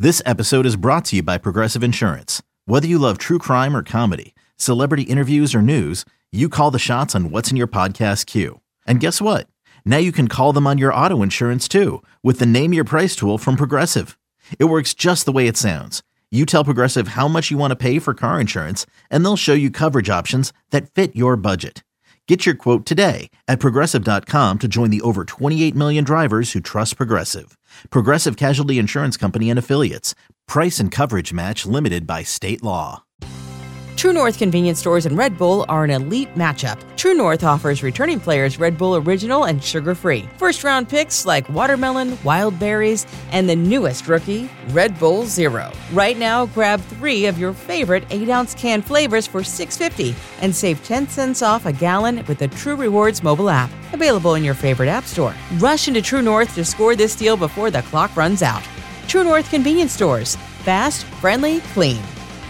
This episode is brought to you by Progressive Insurance. Whether you love true crime or comedy, celebrity interviews or news, you call the shots on what's in your podcast queue. And guess what? Now you can call them on your auto insurance too with the Name Your Price tool from Progressive. It works just the way it sounds. You tell Progressive how much you want to pay for car insurance, and they'll show you coverage options that fit your budget. Get your quote today at Progressive.com to join the over 28 million drivers who trust Progressive. Progressive Casualty Insurance Company and Affiliates. Price and coverage match limited by state law. True North convenience stores and Red Bull are an elite matchup. True North offers returning players Red Bull Original and sugar-free. First-round picks like watermelon, wild berries, and the newest rookie, Red Bull Zero. Right now, grab 3 of your favorite 8-ounce can flavors for $6.50 and save 10 cents off a gallon with the True Rewards mobile app. Available in your favorite app store. Rush into True North to score this deal before the clock runs out. True North convenience stores. Fast, friendly, clean.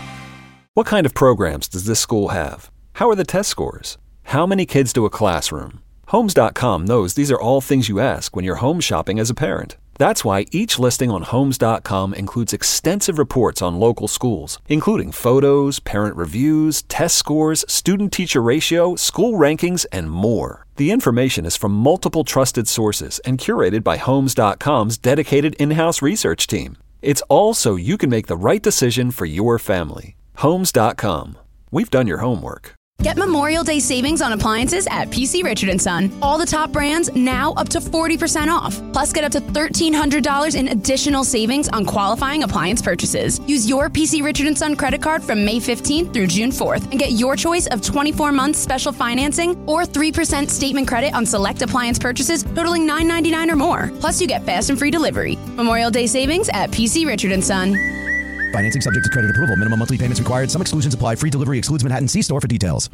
What kind of programs does this school have? How are the test scores? How many kids do a classroom? Homes.com knows these are all things you ask when you're home shopping as a parent. That's why each listing on Homes.com includes extensive reports on local schools, including photos, parent reviews, test scores, student-teacher ratio, school rankings, and more. The information is from multiple trusted sources and curated by Homes.com's dedicated in-house research team. It's all so you can make the right decision for your family. Homes.com. We've done your homework. Get Memorial Day savings on appliances at PC Richard & Son. All the top brands now up to 40% off. Plus, get up to $1,300 in additional savings on qualifying appliance purchases. Use your PC Richard & Son credit card from May 15th through June 4th and get your choice of 24 months special financing or 3% statement credit on select appliance purchases totaling $9.99 or more. Plus, you get fast and free delivery. Memorial Day savings at PC Richard & Son. Financing subject to credit approval. Minimum monthly payments required. Some exclusions apply. Free delivery excludes Manhattan. See store for details.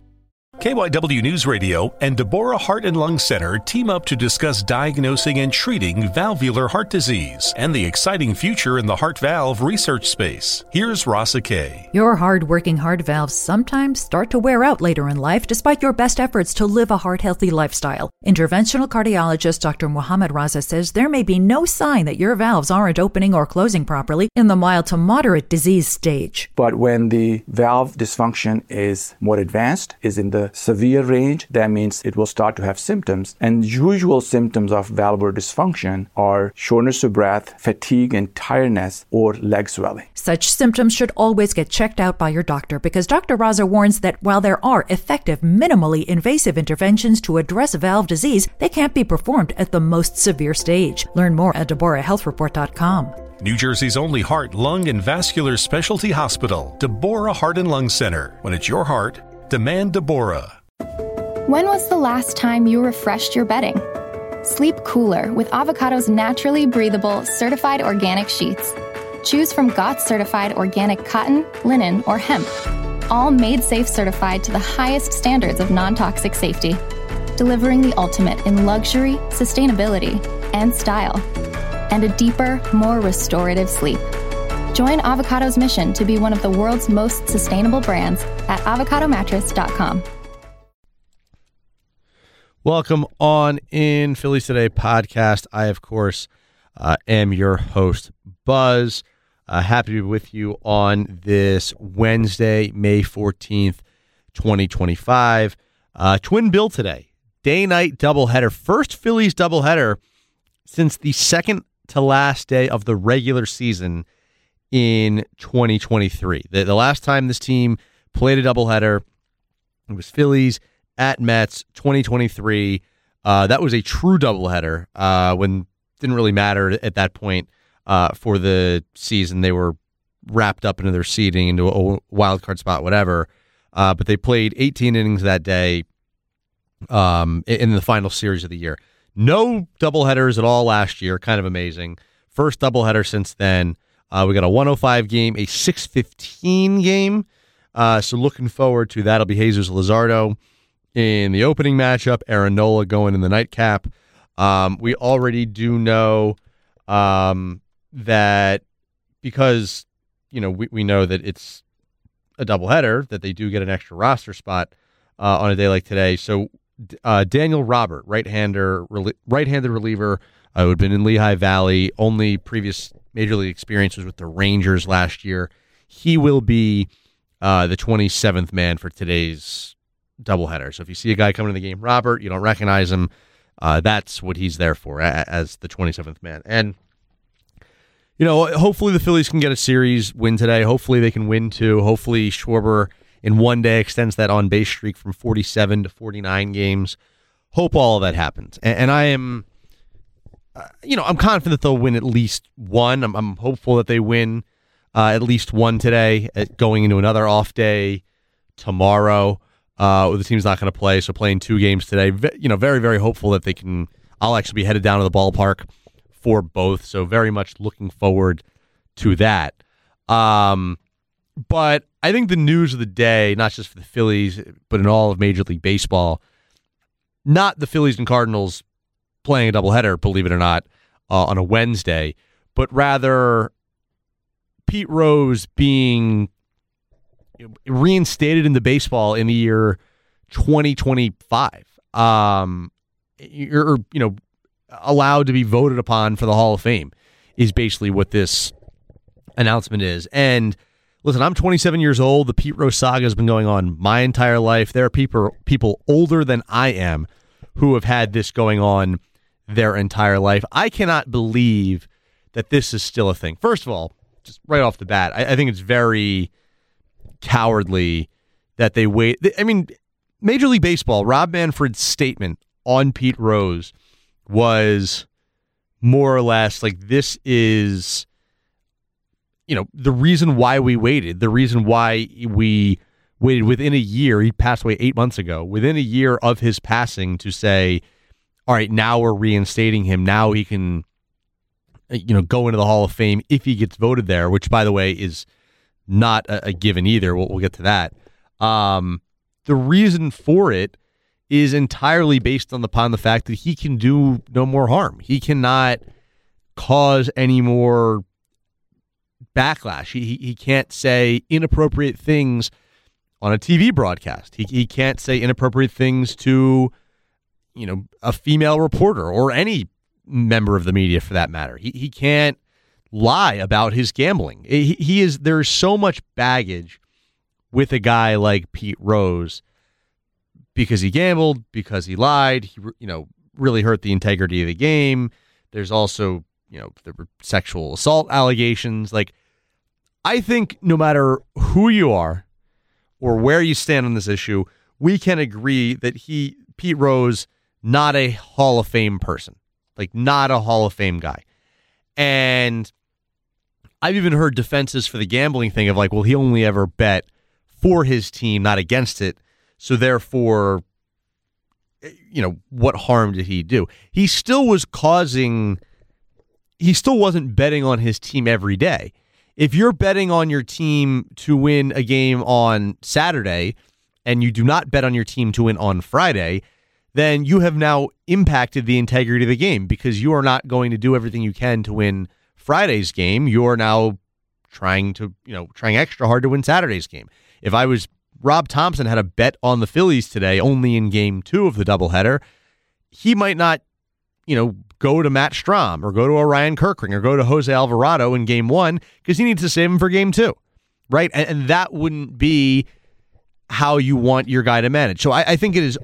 KYW News Radio and Deborah Heart and Lung Center team up to discuss diagnosing and treating valvular heart disease and the exciting future in the heart valve research space. Here's Rasa Kay. Your hard-working heart valves sometimes start to wear out later in life despite your best efforts to live a heart-healthy lifestyle. Interventional cardiologist Dr. Muhammad Raza says there may be no sign that your valves aren't opening or closing properly in the mild to moderate disease stage. But when the valve dysfunction is more advanced, is in the severe range, that means it will start to have symptoms. And usual symptoms of valvular dysfunction are shortness of breath, fatigue and tiredness, or leg swelling. Such symptoms should always get checked out by your doctor because Dr. Raza warns that while there are effective, minimally invasive interventions to address valve disease, they can't be performed at the most severe stage. Learn more at DeborahHealthReport.com. New Jersey's only heart, lung, and vascular specialty hospital, Deborah Heart and Lung Center. When it's your heart, demand Deborah. When was the last time you refreshed your bedding? Sleep cooler with Avocado's naturally breathable, certified organic sheets. Choose from GOTS certified organic cotton, linen, or hemp. All made safe certified to the highest standards of non-toxic safety. Delivering the ultimate in luxury, sustainability, and style. And a deeper, more restorative sleep. Join Avocado's mission to be one of the world's most sustainable brands at avocadomattress.com. Welcome on in Phillies Today podcast. I, of course, am your host, Buzz. Happy to be with you on this Wednesday, May 14th, 2025. Twin bill today. Day-night doubleheader. First Phillies doubleheader since the second to last day of the regular season in 2023. The last time this team played a doubleheader, it was Phillies at Mets 2023. That was a true doubleheader when it didn't really matter at that point for the season. They were wrapped up into their seeding, into a wild card spot, whatever. But they played 18 innings that day in the final series of the year. No doubleheaders at all last year. Kind of amazing. First doubleheader since then. We got a 105 game, a 6:15 game. So looking forward to that. It'll be Jesus Luzardo in the opening matchup. Aaron Nola going in the nightcap. We already do know that because we know that it's a doubleheader, that they do get an extra roster spot on a day like today. So Daniel Robert, right-handed reliever, who had been in Lehigh Valley, only previous major league experience was with the Rangers last year. He will be the 27th man for today's doubleheader. So if you see a guy coming to the game, Robert, you don't recognize him, that's what he's there for, as the 27th man. And, hopefully the Phillies can get a series win today. Hopefully they can win two. Hopefully Schwarber in one day extends that on-base streak from 47 to 49 games. Hope all of that happens. And I am, I'm confident that they'll win at least one. I'm hopeful that they win at least one today, going into another off day tomorrow. The team's not going to play, so playing 2 games today. Very, very hopeful that they can. I'll actually be headed down to the ballpark for both, so very much looking forward to that. But I think the news of the day, not just for the Phillies, but in all of Major League Baseball, not the Phillies and Cardinals playing a doubleheader, believe it or not, on a Wednesday, but rather Pete Rose being reinstated into baseball in the year 2025. You're allowed to be voted upon for the Hall of Fame is basically what this announcement is. And listen, I'm 27 years old. The Pete Rose saga has been going on my entire life. There are people older than I am who have had this going on their entire life. I cannot believe that this is still a thing. First of all, just right off the bat, I think it's very cowardly that they wait. I mean, Major League Baseball, Rob Manfred's statement on Pete Rose was more or less like, this is, the reason why we waited, the reason why we waited within a year. He passed away 8 months ago. Within a year of his passing, to say, all right, now we're reinstating him. Now he can, go into the Hall of Fame if he gets voted there, which, by the way, is not a given either. We'll get to that. The reason for it is entirely based upon the fact that he can do no more harm. He cannot cause any more backlash. He can't say inappropriate things on a TV broadcast. He can't say inappropriate things to, a female reporter or any member of the media for that matter. He can't lie about his gambling. There's so much baggage with a guy like Pete Rose because he gambled, because he lied, he really hurt the integrity of the game. There's also, there were sexual assault allegations. Like, I think no matter who you are or where you stand on this issue, we can agree that Pete Rose, not a Hall of Fame person, like not a Hall of Fame guy. And I've even heard defenses for the gambling thing of like, well, he only ever bet for his team, not against it. So therefore, what harm did he do? He still wasn't betting on his team every day. If you're betting on your team to win a game on Saturday and you do not bet on your team to win on Friday, then you have now impacted the integrity of the game because you are not going to do everything you can to win Friday's game. You are now trying extra hard to win Saturday's game. If I was Rob Thompson, had a bet on the Phillies today only in game 2 of the doubleheader, he might not, go to Matt Strahm or go to Orion Kirkring or go to Jose Alvarado in game 1 because he needs to save him for game 2, right? And that wouldn't be how you want your guy to manage. So I think it is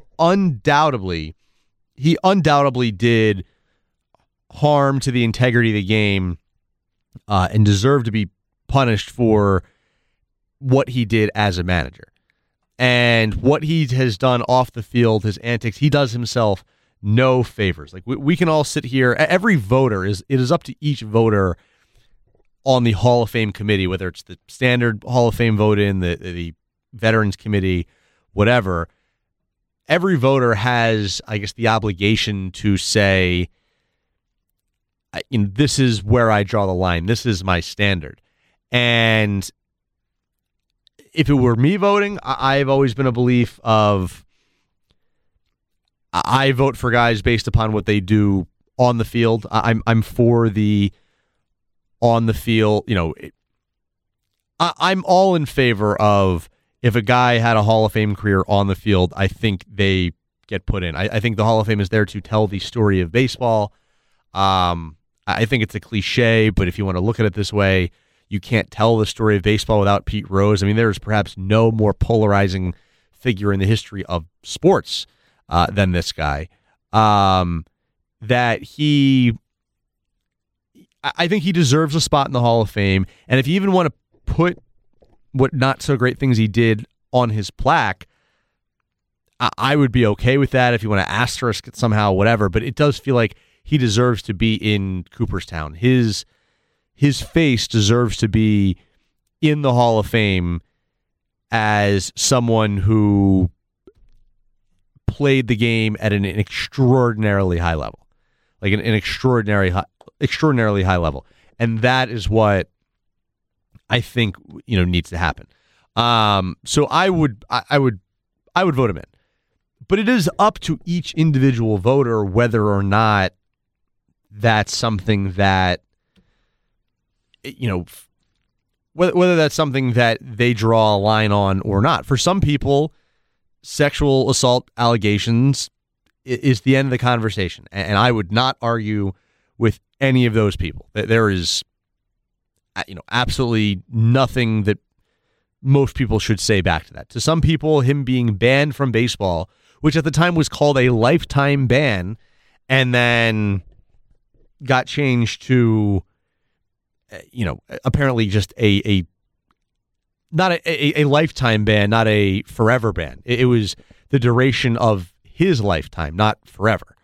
he undoubtedly did harm to the integrity of the game and deserved to be punished for what he did as a manager. And what he has done off the field, his antics, he does himself no favors. Like we can all sit here. Every voter it is up to each voter on the Hall of Fame committee, whether it's the standard Hall of Fame vote in, the Veterans Committee, whatever. Every voter has, I guess, the obligation to say, this is where I draw the line. This is my standard. And if it were me voting, I've always been a belief of I vote for guys based upon what they do on the field. I'm for the on the field. I'm all in favor of if a guy had a Hall of Fame career on the field, I think they get put in. I think the Hall of Fame is there to tell the story of baseball. I think it's a cliche, but if you want to look at it this way, you can't tell the story of baseball without Pete Rose. I mean, there is perhaps no more polarizing figure in the history of sports than this guy. That I think he deserves a spot in the Hall of Fame. And if you even want to put what not so great things he did on his plaque, I would be okay with that. If you want to asterisk it somehow, whatever. But it does feel like he deserves to be in Cooperstown. His face deserves to be in the Hall of Fame as someone who played the game at an extraordinarily high level, like an extraordinarily high level. And that is what I think, needs to happen. So I would vote him in, but it is up to each individual voter whether or not that's something that, whether that's something that they draw a line on or not. For some people, sexual assault allegations is the end of the conversation. And I would not argue with any of those people. There is, absolutely nothing that most people should say back to that. To some people, him being banned from baseball, which at the time was called a lifetime ban, and then got changed to, apparently just not a lifetime ban, not a forever ban. It was the duration of his lifetime, not forever.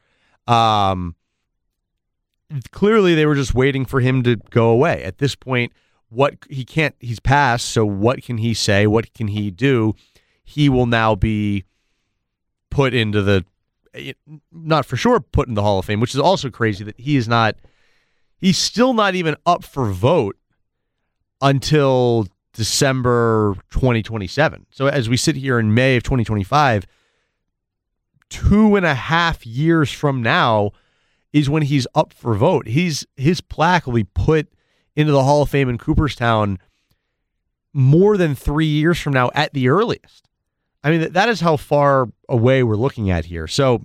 Clearly they were just waiting for him to go away. At this point, he's passed, so what can he say? What can he do? He will now be put into not for sure put in the Hall of Fame, which is also crazy that he's still not even up for vote until December 2027. So as we sit here in May of 2025, 2.5 years from now is when he's up for vote. His plaque will be put into the Hall of Fame in Cooperstown more than 3 years from now at the earliest. I mean, that is how far away we're looking at here. So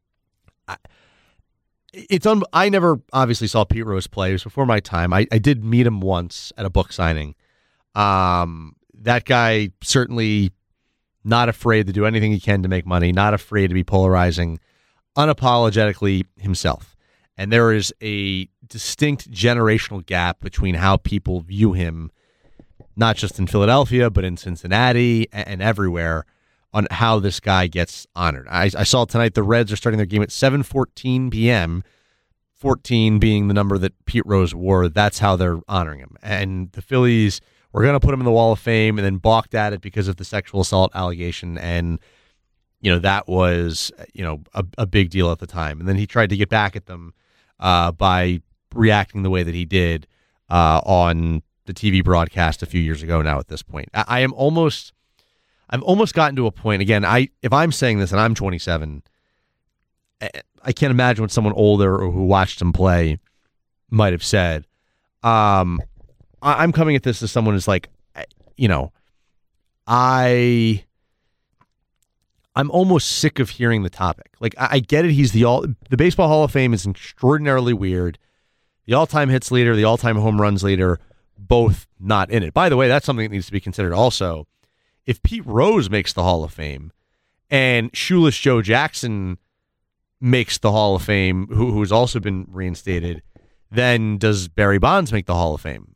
I never obviously saw Pete Rose play. It was before my time. I did meet him once at a book signing. That guy certainly not afraid to do anything he can to make money, not afraid to be polarizing, unapologetically himself. And there is a distinct generational gap between how people view him, not just in Philadelphia, but in Cincinnati and everywhere, on how this guy gets honored. I saw tonight the Reds are starting their game at 7:14 p.m., 14 being the number that Pete Rose wore. That's how they're honoring him. And the Phillies were going to put him in the Wall of Fame and then balked at it because of the sexual assault allegation. And, that was, a big deal at the time. And then he tried to get back at them by reacting the way that he did on the TV broadcast a few years ago now at this point. I've almost gotten to a point, again, if I'm saying this and I'm 27, I can't imagine what someone older or who watched him play might have said. I'm coming at this as someone who's like, I'm almost sick of hearing the topic. Like, I get it. He's the Baseball Hall of Fame is extraordinarily weird. The all-time hits leader, the all-time home runs leader, both not in it. By the way, that's something that needs to be considered also. If Pete Rose makes the Hall of Fame and Shoeless Joe Jackson makes the Hall of Fame, who's also been reinstated, then does Barry Bonds make the Hall of Fame?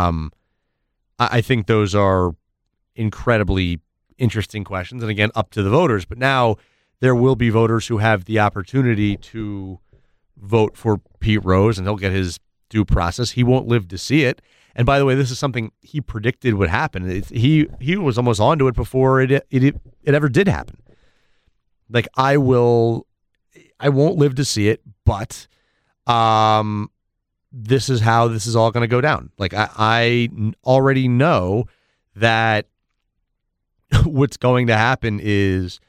I think those are incredibly interesting questions, and again, up to the voters. But now there will be voters who have the opportunity to vote for Pete Rose, and he'll get his due process. He won't live to see it. And by the way, this is something he predicted would happen. He was almost onto it before it ever did happen. Like, I won't live to see it, but this is how this is all going to go down. Like, I already know that what's going to happen is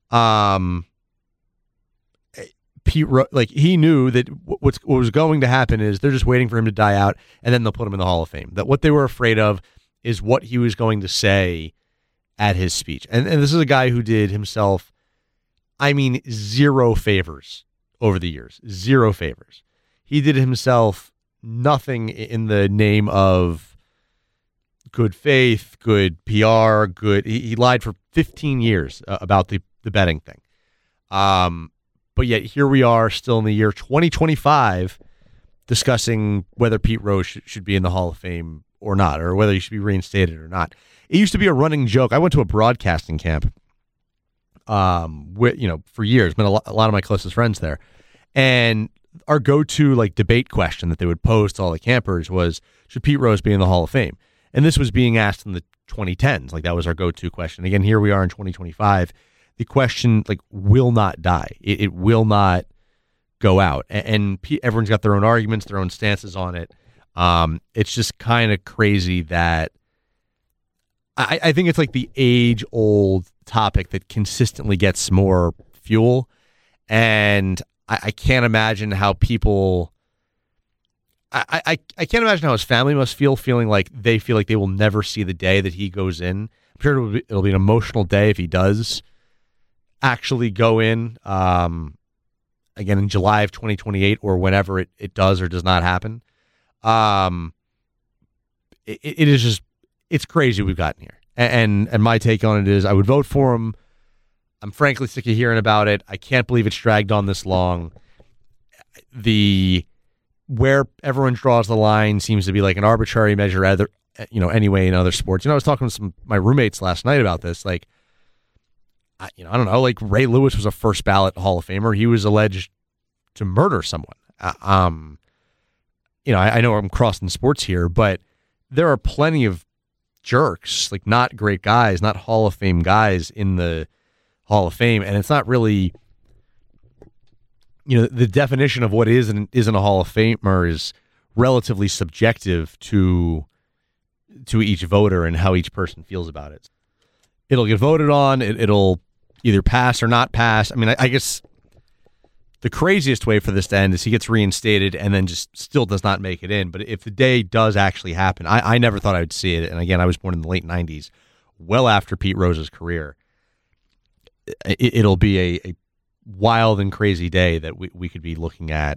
Pete, like, he knew that what was going to happen is they're just waiting for him to die out, and then they'll put him in the Hall of Fame. That what they were afraid of is what he was going to say at his speech. And this is a guy who did himself, I mean, zero favors over the years. Zero favors. He did himself nothing in the name of good faith, good PR, good. He lied for 15 years about the betting thing. But yet here we are still in the year 2025 discussing whether Pete Rose should be in the Hall of Fame or not, or whether he should be reinstated or not. It used to be a running joke. I went to a broadcasting camp for years, been a lot of my closest friends there. And our go-to like debate question that they would pose to all the campers was, should Pete Rose be in the Hall of Fame? And this was being asked in the 2010s. Like that was our go-to question. Again, here we are in 2025. The question like will not die. It will not go out. And everyone's got their own arguments, their own stances on it. It's just kind of crazy that I think it's like the age-old topic that consistently gets more fuel. And I can't imagine how people... I can't imagine how his family must feel, feeling like they will never see the day that he goes in. I'm sure it'll be an emotional day if he does actually go in, again, in July of 2028 or whenever it does or does not happen. It is just, it's crazy we've gotten here. And my take on it is I would vote for him. I'm frankly sick of hearing about it. I can't believe it's dragged on this long. Where everyone draws the line seems to be like an arbitrary measure, anyway, in other sports. I was talking to my roommates last night about this. Like, I don't know, like Ray Lewis was a first ballot Hall of Famer. He was alleged to murder someone. I know I'm crossing sports here, but there are plenty of jerks, like not great guys, not Hall of Fame guys in the Hall of Fame. And it's not really, the definition of what is and isn't a Hall of Famer is relatively subjective to each voter and how each person feels about it. It'll get voted on. It'll either pass or not pass. I mean, I guess the craziest way for this to end is he gets reinstated and then just still does not make it in. But if the day does actually happen, I never thought I would see it. And again, I was born in the late 90s, well after Pete Rose's career. It'll be a wild and crazy day that we could be looking at,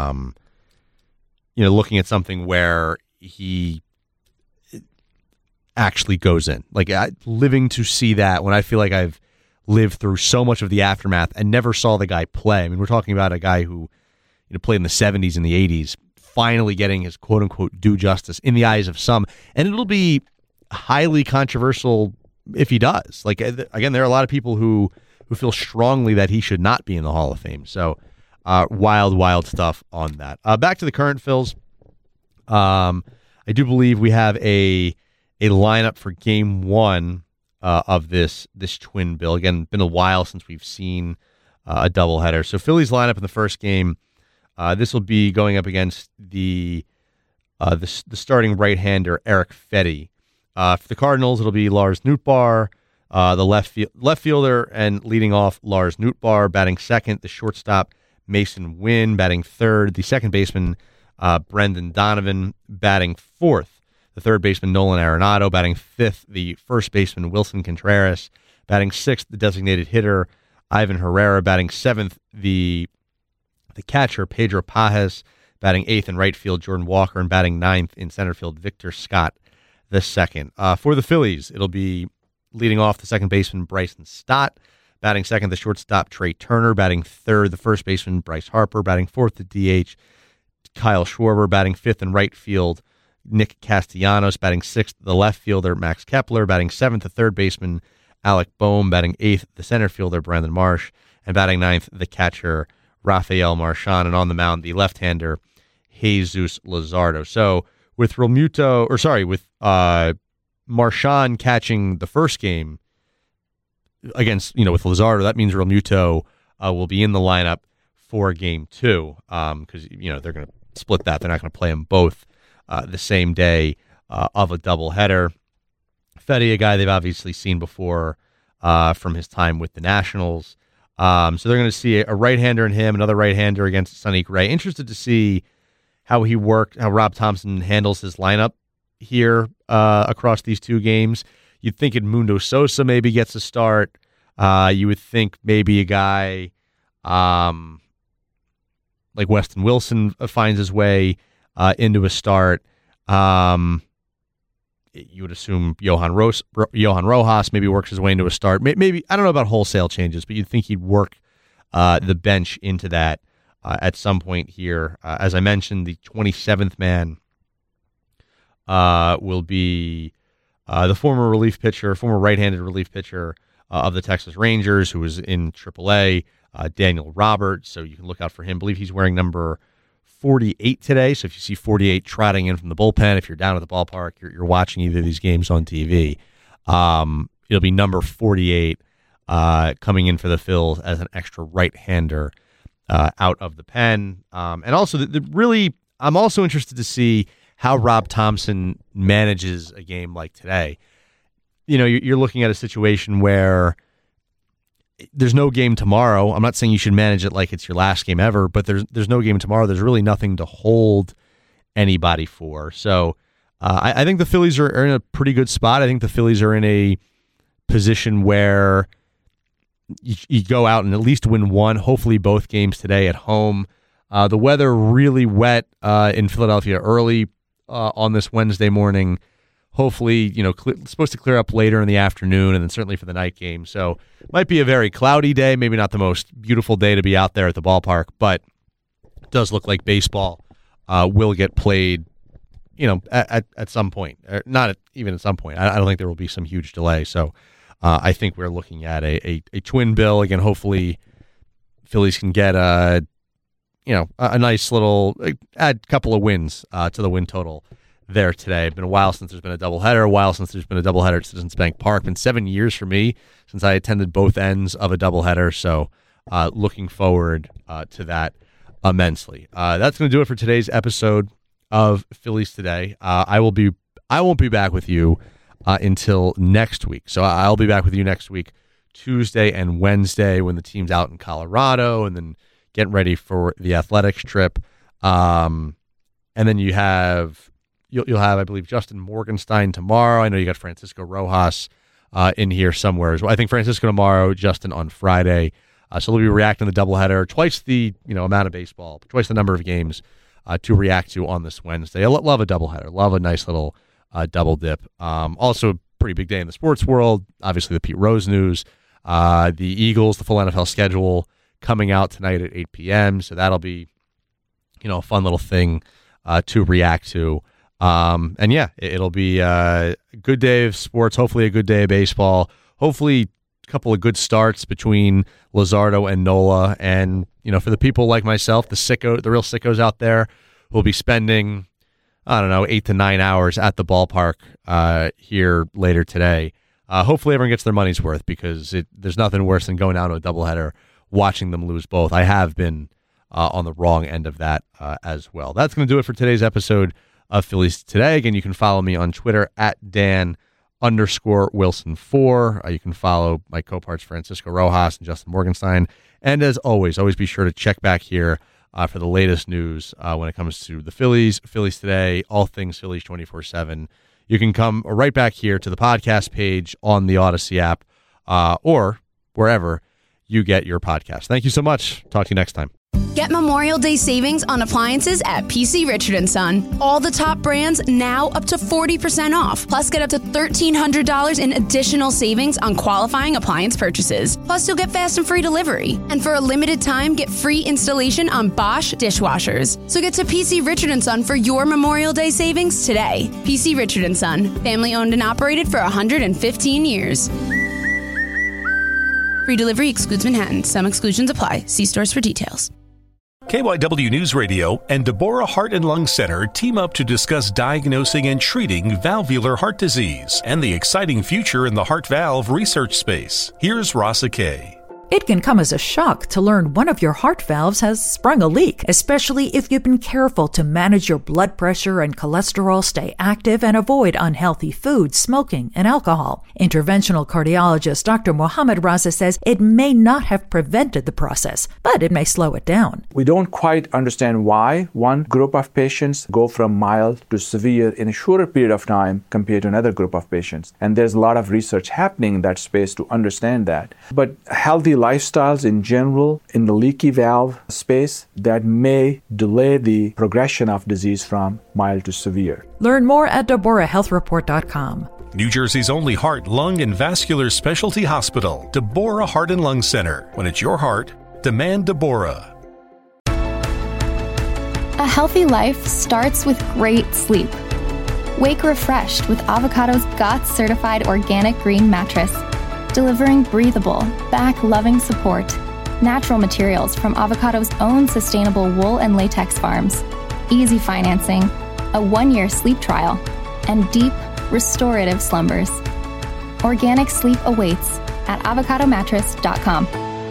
looking at something where he actually goes in. Like living to see that when I feel like I've lived through so much of the aftermath and never saw the guy play. I mean, we're talking about a guy who played in the 70s and the 80s, finally getting his quote unquote due justice in the eyes of some. And it'll be highly controversial if he does. Like, again, there are a lot of people who feel strongly that he should not be in the Hall of Fame. So wild stuff on that. Back to the current Phils. I do believe we have a lineup for game one of this twin bill. Again, been a while since we've seen a doubleheader. So Phillies lineup in the first game. This will be going up against the starting right-hander Erick Fedde. For the Cardinals, it'll be Lars Nootbaar, the left fielder and leading off Lars Nootbaar, batting second. The shortstop Mason Wynn batting third. The second baseman Brendan Donovan batting fourth. The third baseman, Nolan Arenado, batting fifth. The first baseman, Wilson Contreras, batting sixth. The designated hitter, Ivan Herrera, batting seventh. The catcher, Pedro Pajes, batting eighth in right field. Jordan Walker, and batting ninth in center field, Victor Scott the second. For the Phillies, it'll be leading off the second baseman, Bryson Stott, batting second, the shortstop, Trey Turner, batting third, the first baseman, Bryce Harper, batting fourth, the DH, Kyle Schwarber, batting fifth in right field, Nick Castellanos, batting sixth, the left fielder, Max Kepler, batting seventh, the third baseman, Alec Boehm, batting eighth, the center fielder, Brandon Marsh, and batting ninth, the catcher, Rafael Marchand, and on the mound, the left-hander, Jesus Luzardo. So with Marchand catching the first game against, with Luzardo, that means Realmuto will be in the lineup for game two because, they're going to split that. They're not going to play them both the same day of a doubleheader. Fedde, a guy they've obviously seen before from his time with the Nationals. So they're going to see a right-hander in him, another right-hander against Sonny Gray. Interested to see how Rob Thompson handles his lineup here across these two games. You'd think Edmundo Sosa maybe gets a start. You would think maybe a guy like Weston Wilson finds his way into a start. You would assume Johan Rojas maybe works his way into a start. Maybe, I don't know about wholesale changes, but you'd think he'd work the bench into that at some point here. As I mentioned, the 27th man will be the former right-handed relief pitcher of the Texas Rangers, who was in AAA, Daniel Roberts. So you can look out for him. I believe he's wearing number 48 today. So if you see 48 trotting in from the bullpen, if you're down at the ballpark, you're watching either of these games on TV, it'll be number 48 coming in for the Phils as an extra right-hander out of the pen. And also, I'm also interested to see how Rob Thomson manages a game like today. You know, you're looking at a situation where there's no game tomorrow. I'm not saying you should manage it like it's your last game ever, but there's no game tomorrow. There's really nothing to hold anybody for. So I think the Phillies are in a pretty good spot. I think the Phillies are in a position where you go out and at least win one, hopefully both games today at home. The weather really wet in Philadelphia early on this Wednesday morning. Hopefully, supposed to clear up later in the afternoon and then certainly for the night game. So it might be a very cloudy day, maybe not the most beautiful day to be out there at the ballpark, but it does look like baseball will get played, at some point. Not even at some point. I don't think there will be some huge delay. So I think we're looking at a twin bill. Again, hopefully Phillies can get a nice little, add a couple of wins to the win total there today. It's been a while since there's been a doubleheader, at Citizens Bank Park. Been 7 years for me since I attended both ends of a doubleheader, so looking forward to that immensely. That's going to do it for today's episode of Phillies Today. I won't be back with you until next week. So I'll be back with you next week, Tuesday and Wednesday, when the team's out in Colorado and then getting ready for the athletics trip. And then you'll have, I believe, Justin Morgenstein tomorrow. I know you got Francisco Rojas in here somewhere as well. I think Francisco tomorrow, Justin on Friday. So they'll be reacting to the doubleheader, twice the amount of baseball, twice the number of games to react to on this Wednesday. I love a doubleheader. Love a nice little double dip. Also, a pretty big day in the sports world. Obviously, the Pete Rose news. The Eagles, the full NFL schedule coming out tonight at 8 p.m. So that'll be, a fun little thing to react to. And yeah, it'll be a good day of sports, hopefully a good day of baseball, hopefully a couple of good starts between Luzardo and Nola. And, for the people like myself, the real sickos out there who will be spending, 8 to 9 hours at the ballpark here later today. Hopefully everyone gets their money's worth, because there's nothing worse than going down to a doubleheader, watching them lose both. I have been on the wrong end of that as well. That's going to do it for today's episode of Phillies Today. Again, you can follow me on Twitter at Dan_Wilson4. You can follow my co-parts Francisco Rojas and Justin Morgenstein. And as always be sure to check back here for the latest news when it comes to the Phillies Today, all things Phillies 24/7. You can come right back here to the podcast page on the Odyssey app or wherever you get your podcast. Thank you so much. Talk to you next time. Get Memorial Day savings on appliances at PC Richard & Son. All the top brands now up to 40% off. Plus, get up to $1,300 in additional savings on qualifying appliance purchases. Plus, you'll get fast and free delivery. And for a limited time, get free installation on Bosch dishwashers. So get to PC Richard & Son for your Memorial Day savings today. PC Richard & Son. Family owned and operated for 115 years. Free delivery excludes Manhattan. Some exclusions apply. See stores for details. KYW News Radio and Deborah Heart and Lung Center team up to discuss diagnosing and treating valvular heart disease and the exciting future in the heart valve research space. Here's Rasa Kay. It can come as a shock to learn one of your heart valves has sprung a leak, especially if you've been careful to manage your blood pressure and cholesterol, stay active, and avoid unhealthy food, smoking, and alcohol. Interventional cardiologist Dr. Mohammed Raza says it may not have prevented the process, but it may slow it down. We don't quite understand why one group of patients go from mild to severe in a shorter period of time compared to another group of patients. And there's a lot of research happening in that space to understand that. But healthy lifestyles in general in the leaky valve space that may delay the progression of disease from mild to severe. Learn more at DeborahHealthReport.com. New Jersey's only heart, lung, and vascular specialty hospital, Deborah Heart and Lung Center. When it's your heart, demand Deborah. A healthy life starts with great sleep. Wake refreshed with Avocado's GOTS certified organic green mattress, delivering breathable, back-loving support. Natural materials from Avocado's own sustainable wool and latex farms, easy financing, a 1-year sleep trial, and deep, restorative slumbers. Organic sleep awaits at avocadomattress.com.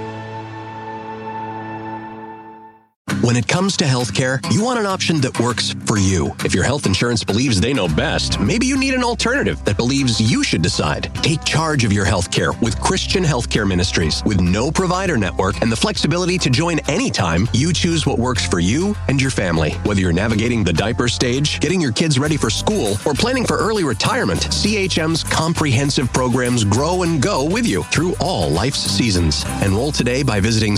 When it comes to healthcare, you want an option that works for you. If your health insurance believes they know best, maybe you need an alternative that believes you should decide. Take charge of your healthcare with Christian Healthcare Ministries. With no provider network and the flexibility to join anytime, you choose what works for you and your family. Whether you're navigating the diaper stage, getting your kids ready for school, or planning for early retirement, CHM's comprehensive programs grow and go with you through all life's seasons. Enroll today by visiting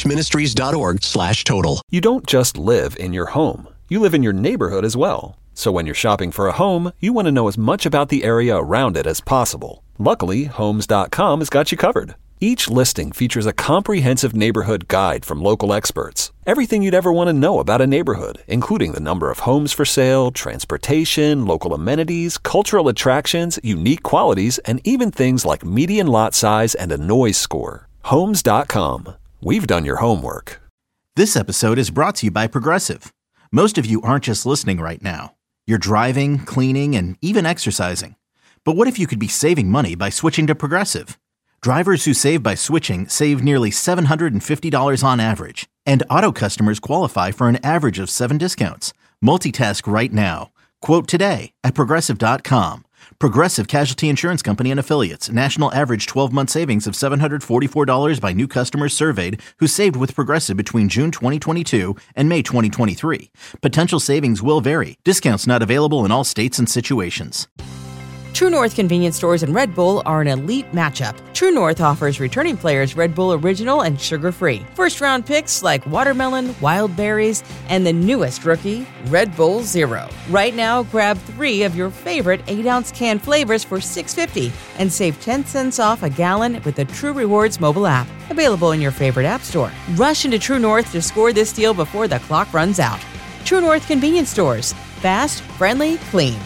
chministries.org/total. You don't just live in your home. You live in your neighborhood as well. So when you're shopping for a home, you want to know as much about the area around it as possible. Luckily, Homes.com has got you covered. Each listing features a comprehensive neighborhood guide from local experts. Everything you'd ever want to know about a neighborhood, including the number of homes for sale, transportation, local amenities, cultural attractions, unique qualities, and even things like median lot size and a noise score. Homes.com. We've done your homework. This episode is brought to you by Progressive. Most of you aren't just listening right now. You're driving, cleaning, and even exercising. But what if you could be saving money by switching to Progressive? Drivers who save by switching save nearly $750 on average. And auto customers qualify for an average of 7 discounts. Multitask right now. Quote today at Progressive.com. Progressive Casualty Insurance Company and Affiliates. National average 12-month savings of $744 by new customers surveyed who saved with Progressive between June 2022 and May 2023. Potential savings will vary. Discounts not available in all states and situations. True North convenience stores and Red Bull are an elite matchup. True North offers returning players Red Bull Original and sugar-free. First-round picks like watermelon, wild berries, and the newest rookie, Red Bull Zero. Right now, grab 3 of your favorite 8-ounce can flavors for $6.50 and save 10 cents off a gallon with the True Rewards mobile app. Available in your favorite app store. Rush into True North to score this deal before the clock runs out. True North convenience stores. Fast, friendly, clean.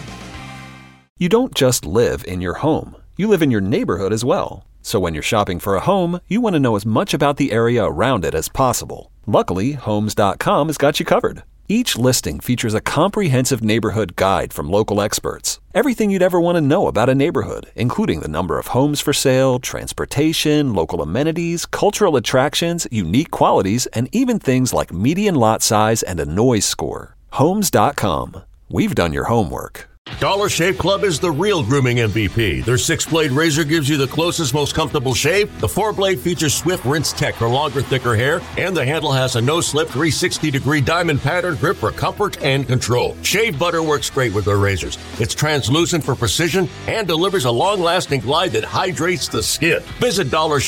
You don't just live in your home. You live in your neighborhood as well. So when you're shopping for a home, you want to know as much about the area around it as possible. Luckily, Homes.com has got you covered. Each listing features a comprehensive neighborhood guide from local experts. Everything you'd ever want to know about a neighborhood, including the number of homes for sale, transportation, local amenities, cultural attractions, unique qualities, and even things like median lot size and a noise score. Homes.com. We've done your homework. Dollar Shave Club is the real grooming MVP. Their 6-blade razor gives you the closest, most comfortable shave. The 4-blade features Swift Rinse Tech for longer, thicker hair, and the handle has a no-slip 360-degree diamond pattern grip for comfort and control. Shave butter works great with their razors. It's translucent for precision and delivers a long-lasting glide that hydrates the skin. Visit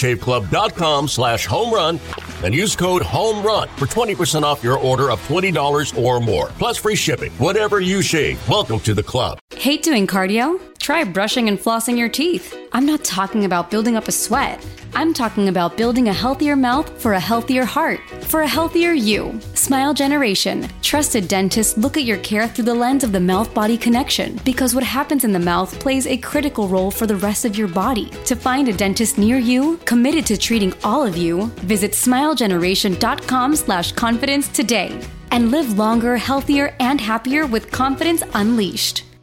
DollarShaveClub.com/homerun and use code HOMERUN for 20% off your order of $20 or more, plus free shipping. Whatever you shave, welcome to the club. Hate doing cardio? Try brushing and flossing your teeth. I'm not talking about building up a sweat. I'm talking about building a healthier mouth for a healthier heart, for a healthier you. Smile Generation. Trusted dentists look at your care through the lens of the mouth-body connection, because what happens in the mouth plays a critical role for the rest of your body. To find a dentist near you, committed to treating all of you, visit smilegeneration.com/confidence today and live longer, healthier, and happier with confidence unleashed.